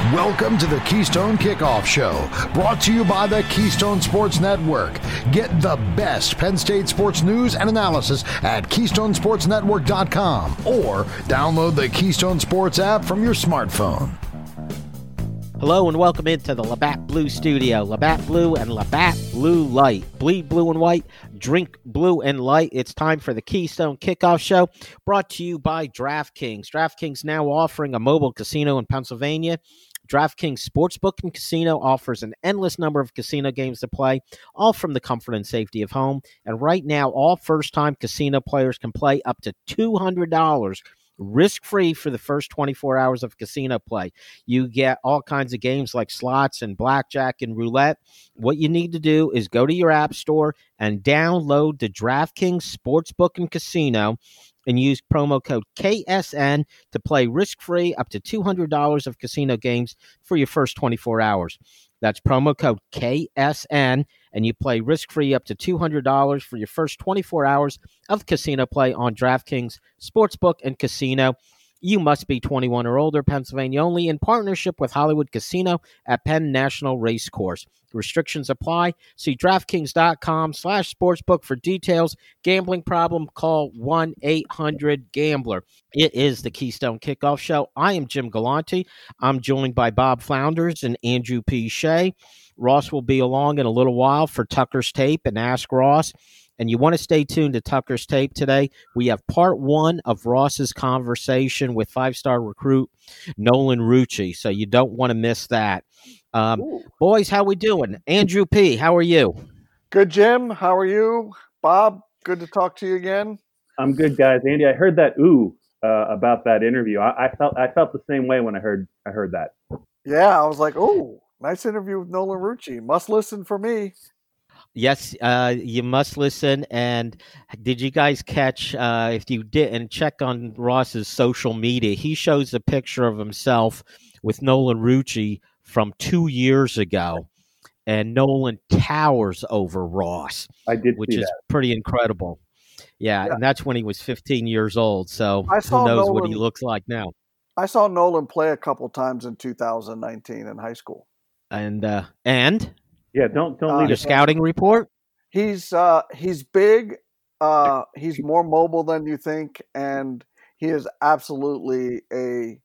Welcome to the Keystone Kickoff Show, brought to you by the Keystone Sports Network. Get the best Penn State sports news and analysis at KeystonesportsNetwork.com or download the Keystone Sports app from your smartphone. Hello and welcome into the Labatt Blue Studio. Labatt Blue and Labatt Blue Light. Bleed blue and white, drink blue and light. It's time for the Keystone Kickoff Show, brought to you by DraftKings. DraftKings now offering a mobile casino in Pennsylvania. DraftKings Sportsbook and Casino offers an endless number of casino games to play, all from the comfort and safety of home. And right now, all first-time casino players can play up to $200 risk-free for the first 24 hours of casino play. You get all kinds of games like slots and blackjack and roulette. What you need to do is go to your app store and download the DraftKings Sportsbook and Casino and use promo code KSN to play risk-free up to $200 of casino games for your first 24 hours. That's promo code KSN, and you play risk-free up to $200 for your first 24 hours of casino play on DraftKings Sportsbook and Casino. You must be 21 or older, Pennsylvania only, in partnership with Hollywood Casino at Penn National Racecourse. Restrictions apply. See DraftKings.com/sportsbook for details. Gambling problem? Call 1-800-GAMBLER. It is the Keystone Kickoff Show. I am Jim Galante. I'm joined by Bob Flounders and Andrew P. Shea. Ross will be along in a little while for Tucker's Tape and Ask Ross. And you want to stay tuned to Tucker's Tape today. We have part one of Ross's conversation with five-star recruit Nolan Rucci, so you don't want to miss that. Boys, how we doing? Andrew P., how are you? Good, Jim. How are you? Bob, good to talk to you again. I'm good, guys. Andy, I heard that about that interview. I felt the same way when I heard that. Yeah, I was like, oh, nice interview with Nolan Rucci. Must listen for me. Yes, you must listen. And did you guys catch, if you didn't, check on Ross's social media. He shows a picture of himself with Nolan Rucci from 2 years ago. And Nolan towers over Ross, which is pretty incredible. Yeah, and that's when he was 15 years old. So who knows what he looks like now. I saw Nolan play a couple times in 2019 in high school. And? Yeah, don't leave your scouting report. He's big. He's more mobile than you think, and he is absolutely a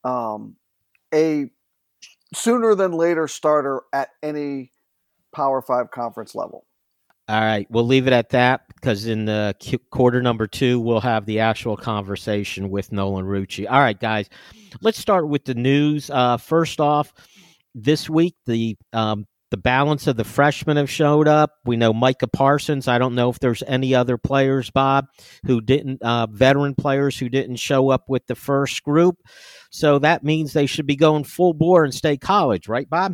sooner than later starter at any Power 5 conference level. All right, we'll leave it at that because in the quarter number 2, we'll have the actual conversation with Nolan Rucci. All right, guys, let's start with the news. First off, this week the balance of the freshmen have showed up. We know Micah Parsons. I don't know if there's any other players, Bob, who didn't, veteran players who didn't show up with the first group. So that means they should be going full bore in State College, right, Bob?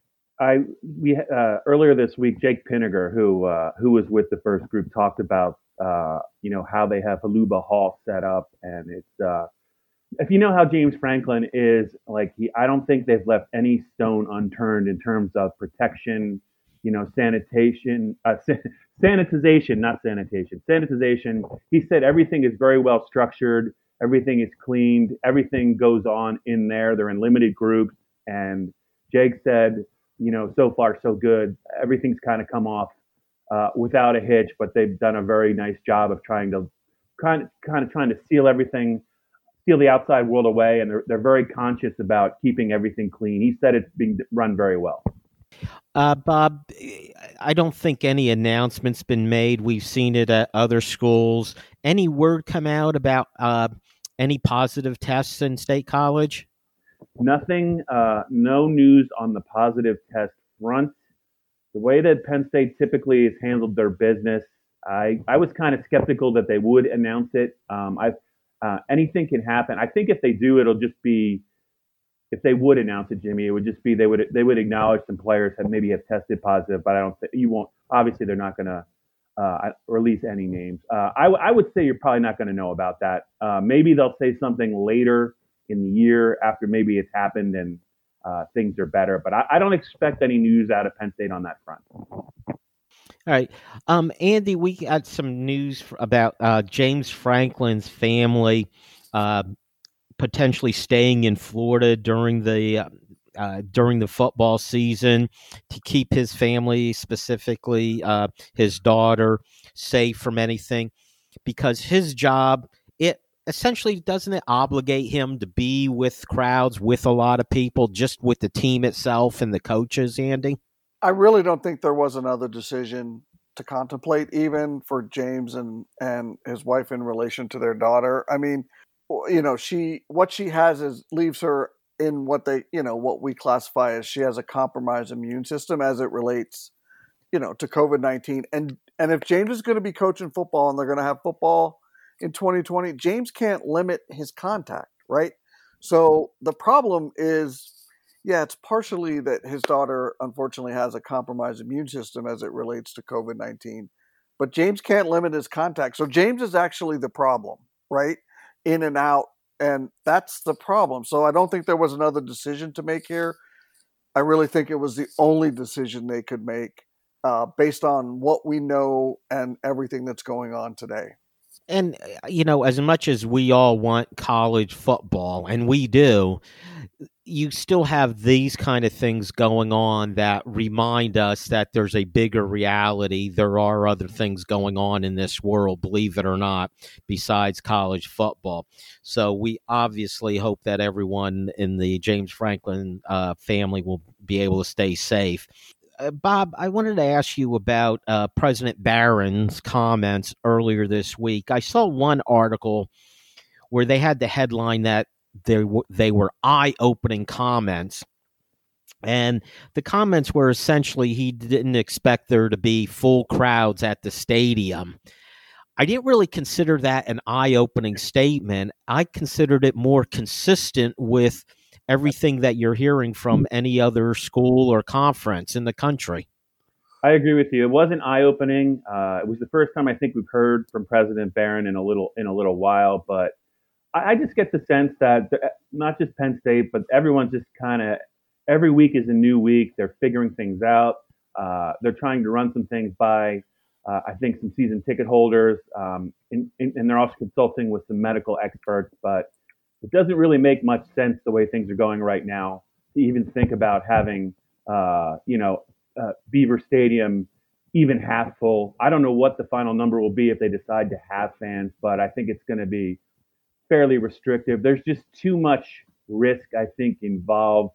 Earlier this week, Jake Pinniger, who was with the first group, talked about how they have Haluba Hall set up, and it's if you know how James Franklin is, I don't think they've left any stone unturned in terms of protection, sanitization, not sanitation, sanitization. He said everything is very well structured, everything is cleaned, everything goes on in there. They're in limited groups, and Jake said, so far so good. Everything's kind of come off without a hitch, but they've done a very nice job of trying to seal the outside world away, and they're very conscious about keeping everything clean. He said it's being run very well. Bob, I don't think any announcement's been made. We've seen it at other schools. Any word come out about any positive tests in State College? Nothing, no news on the positive test front. The way that Penn State typically has handled their business, I was kind of skeptical that they would announce it. Anything can happen. I think if they do, it'll just be, if they would announce it, Jimmy, it would just be they would acknowledge some players that maybe have tested positive, but I don't think you won't. Obviously, they're not going to release any names. I would say you're probably not going to know about that. Maybe they'll say something later in the year after maybe it's happened and things are better, but I don't expect any news out of Penn State on that front. All right. Andy, we got some news about James Franklin's family potentially staying in Florida during the during the football season to keep his family, specifically his daughter, safe from anything, because his job, it essentially, doesn't it obligate him to be with crowds, with a lot of people, just with the team itself and the coaches, Andy? I really don't think there was another decision to contemplate, even for James and his wife in relation to their daughter. I mean, what she has is leaves her in what we classify as she has a compromised immune system as it relates, to COVID-19. And if James is going to be coaching football and they're going to have football in 2020, James can't limit his contact, right? So the problem is, it's partially that his daughter unfortunately has a compromised immune system as it relates to COVID-19, but James can't limit his contact. So James is actually the problem, right? In and out. And that's the problem. So I don't think there was another decision to make here. I really think it was the only decision they could make based on what we know and everything that's going on today. And, as much as we all want college football, and we do, you still have these kind of things going on that remind us that there's a bigger reality. There are other things going on in this world, believe it or not, besides college football. So we obviously hope that everyone in the James Franklin family will be able to stay safe. Bob, I wanted to ask you about President Barron's comments earlier this week. I saw one article where they had the headline that they were eye-opening comments. And the comments were essentially he didn't expect there to be full crowds at the stadium. I didn't really consider that an eye-opening statement. I considered it more consistent with everything that you're hearing from any other school or conference in the country. I agree with you. It wasn't eye-opening. It was the first time I think we've heard from President Barron in a little while, but I just get the sense that not just Penn State, but everyone's just kind of, every week is a new week. They're figuring things out. They're trying to run some things by, I think, some season ticket holders, and they're also consulting with some medical experts. But it doesn't really make much sense the way things are going right now to even think about having, Beaver Stadium even half full. I don't know what the final number will be if they decide to have fans, but I think it's going to be fairly restrictive. There's just too much risk, I think, involved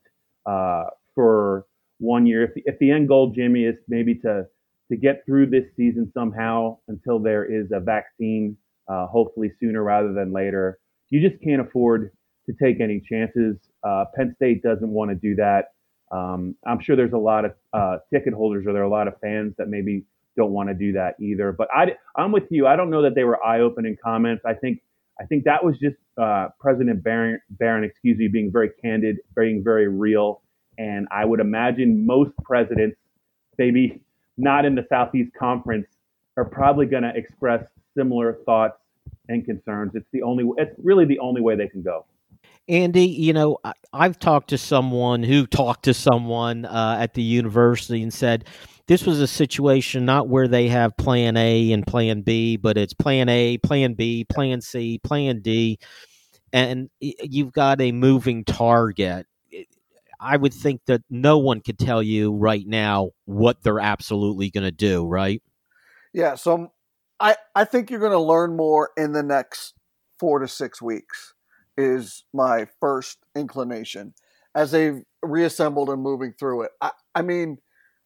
for 1 year. If the end goal, Jimmy, is maybe to get through this season somehow until there is a vaccine, hopefully sooner rather than later, you just can't afford to take any chances. Penn State doesn't want to do that. I'm sure there's a lot of ticket holders, or there are a lot of fans that maybe don't want to do that either. But I'm with you. I don't know that they were eye-opening comments. I think that was just President Barron, being very candid, being very real. And I would imagine most presidents, maybe not in the Southeast Conference, are probably going to express similar thoughts and concerns. It's really the only way they can go. Andy, I've talked to someone who talked to someone at the university and said this was a situation not where they have plan A and plan B, but it's plan A, plan B, plan C, plan D, and you've got a moving target. I would think that no one could tell you right now what they're absolutely going to do, right? Yeah, so I think you're going to learn more in the next 4 to 6 weeks is my first inclination as they've reassembled and moving through it. I mean,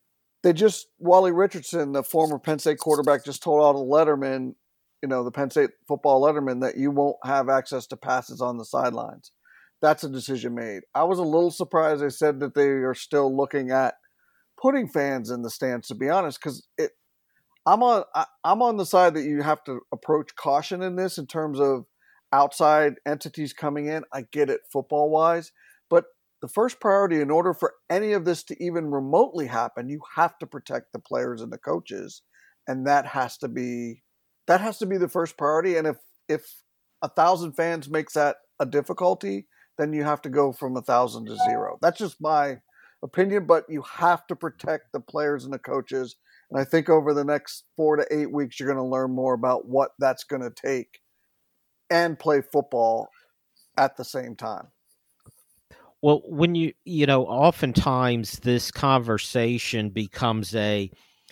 Wally Richardson, the former Penn State quarterback, just told all the lettermen, the Penn State football lettermen, that you won't have access to passes on the sidelines. That's a decision made. I was a little surprised they said that they are still looking at putting fans in the stands, to be honest, because I'm on the side that you have to approach caution in this in terms of outside entities coming in. I get it football wise, but the first priority, in order for any of this to even remotely happen, you have to protect the players and the coaches, and that has to be the first priority. And if 1,000 fans makes that a difficulty, then you have to go from 1,000 to 0. That's just my opinion, but you have to protect the players and the coaches. And I think over the next 4 to 8 weeks, you're going to learn more about what that's going to take and play football at the same time. Well, when oftentimes this conversation becomes a,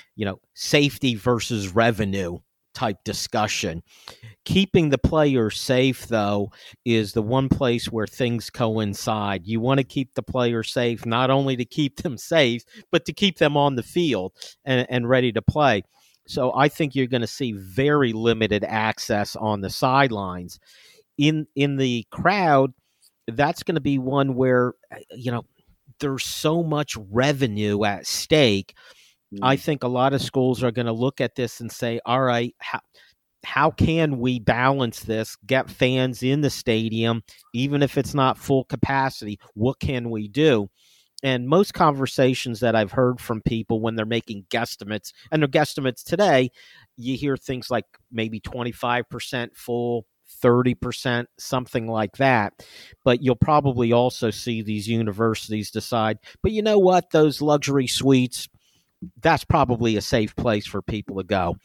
safety versus revenue type discussion. Keeping the player safe, though, is the one place where things coincide. You want to keep the player safe, not only to keep them safe, but to keep them on the field and ready to play. So I think you're going to see very limited access on the sidelines. In the crowd, that's going to be one where, there's so much revenue at stake. I think a lot of schools are going to look at this and say, all right, how can we balance this, get fans in the stadium, even if it's not full capacity? What can we do? And most conversations that I've heard from people when they're making guesstimates, and they're guesstimates today, you hear things like maybe 25% full, 30%, something like that. But you'll probably also see these universities decide, but you know what, those luxury suites, that's probably a safe place for people to go.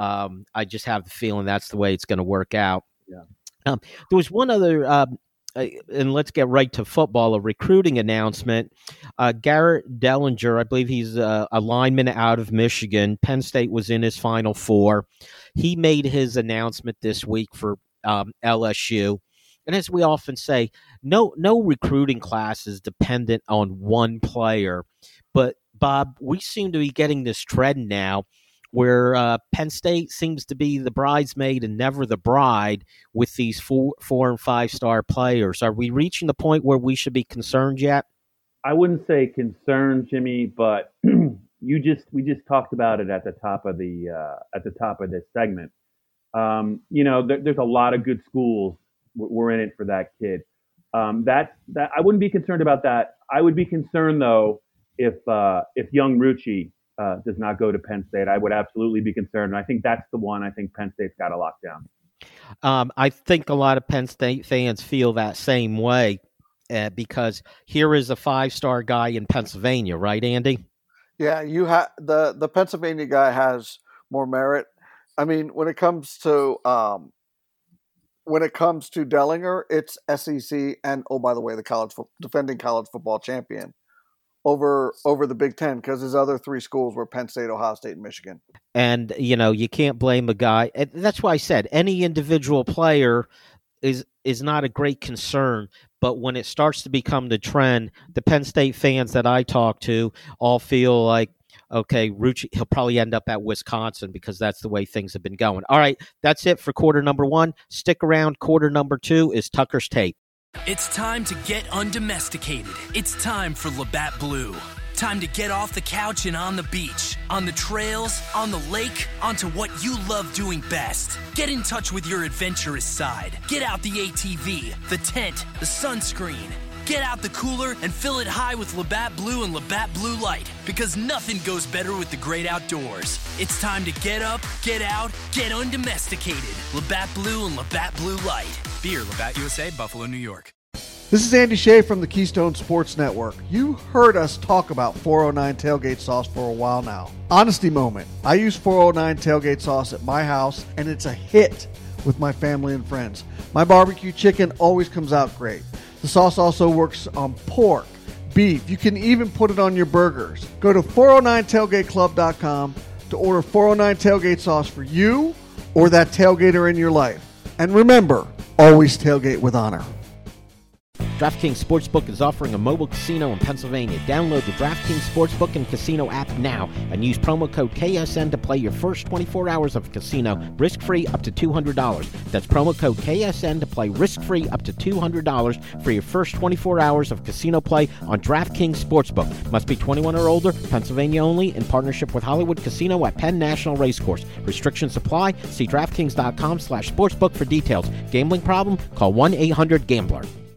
I just have the feeling that's the way it's going to work out. Yeah. There was one other, and let's get right to football, a recruiting announcement. Garrett Dellinger, I believe he's a lineman out of Michigan. Penn State was in his Final Four. He made his announcement this week for LSU. And as we often say, no recruiting class is dependent on one player. But Bob, we seem to be getting this trend now where Penn State seems to be the bridesmaid and never the bride with these 4 and 5 star players. Are we reaching the point where we should be concerned yet? I wouldn't say concerned, Jimmy, but we just talked about it at the top of this segment. There's a lot of good schools. We're in it for that kid. That I wouldn't be concerned about that. I would be concerned though if young Rucci does not go to Penn State. I would absolutely be concerned. And I think that's the one I think Penn State's got to lock down. I think a lot of Penn State fans feel that same way because here is a 5-star guy in Pennsylvania, right, Andy? Yeah, you have the Pennsylvania guy has more merit. I mean, when it comes to Dellinger, it's SEC and, oh, by the way, the defending college football champion over the Big Ten, because his other 3 schools were Penn State, Ohio State, and Michigan. And, you can't blame a guy. And that's why I said any individual player is not a great concern. But when it starts to become the trend, the Penn State fans that I talk to all feel like, okay, Rucci, he'll probably end up at Wisconsin because that's the way things have been going. All right, that's it for quarter number 1. Stick around. Quarter number 2 is Tucker's Tape. It's time to get undomesticated. It's time for Labatt Blue. Time to get off the couch and on the beach, on the trails, on the lake, onto what you love doing best. Get in touch with your adventurous side. Get out the ATV, the tent, the sunscreen. Get out the cooler and fill it high with Labatt Blue and Labatt Blue Light, because nothing goes better with the great outdoors. It's time to get up, get out, get undomesticated. Labatt Blue and Labatt Blue Light. Beer, Labatt USA, Buffalo, New York. This is Andy Shea from the Keystone Sports Network. You heard us talk about 409 tailgate sauce for a while now. Honesty moment. I use 409 tailgate sauce at my house, and it's a hit with my family and friends. My barbecue chicken always comes out great. The sauce also works on pork, beef. You can even put it on your burgers. Go to 409tailgateclub.com to order 409 tailgate sauce for you or that tailgater in your life. And remember, always tailgate with honor. DraftKings Sportsbook is offering a mobile casino in Pennsylvania. Download the DraftKings Sportsbook and Casino app now and use promo code KSN to play your first 24 hours of casino risk-free up to $200. That's promo code KSN to play risk-free up to $200 for your first 24 hours of casino play on DraftKings Sportsbook. Must be 21 or older, Pennsylvania only, in partnership with Hollywood Casino at Penn National Racecourse. Restrictions apply. See DraftKings.com/sportsbook for details. Gambling problem? Call 1-800-GAMBLER.